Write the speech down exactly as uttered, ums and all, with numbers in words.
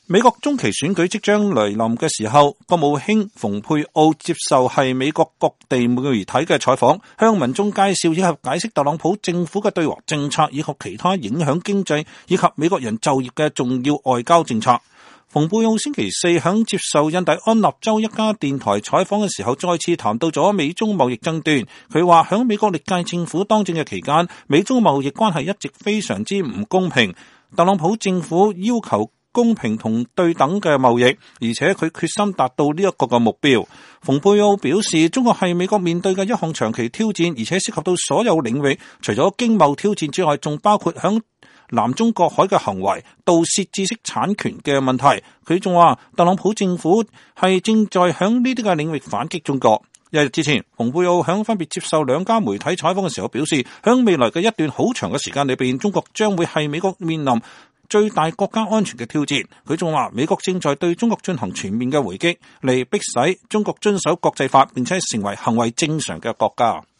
美國中期選舉即將來臨嘅時候，國務卿蓬佩奧接受係美國各地媒體嘅採訪，向民眾介紹以及解釋特朗普政府嘅對華政策以及其他影響經濟以及美國人就業嘅重要外交政策。蓬佩奧星期四響接受印第安納州一家電台採訪嘅時候，再次談到咗美中貿易爭端。佢話響美國歷屆政府當政嘅期間，美中貿易關係一直非常之唔公平。特朗普政府要求公平同對等嘅貿易，而且佢決心達到呢一個嘅目標。蓬佩奧表示，中國係美國面對嘅一項長期挑戰，而且涉及到所有領域，除咗經貿挑戰之外，仲包括響南中國海嘅行為、盜竊知識產權嘅問題。佢仲話，特朗普政府係正在響呢啲嘅領域反擊中國。一日之前，蓬佩奧響分別接受兩家媒體採訪嘅時候表示，響未來嘅一段好長嘅時間裏邊，中國將會係美國面臨最大國家安全嘅挑戰。佢仲話，美國正在對中國進行全面嘅回擊，嚟迫使中國遵守國際法，並且成為行為正常嘅國家。